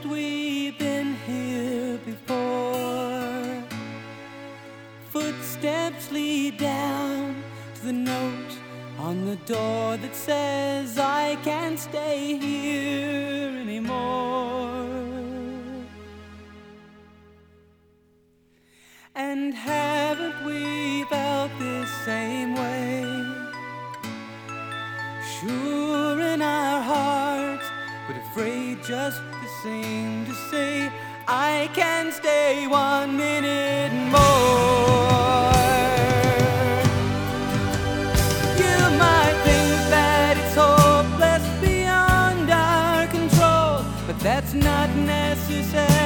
Haven't we been here before? Footsteps lead down to the note on the door that says I can't stay here anymore. And haven't we felt this same way? Sure in our hearts, but afraid just the same to say I can stay 1 minute more. You might think that it's hopeless beyond our control, but that's not necessary.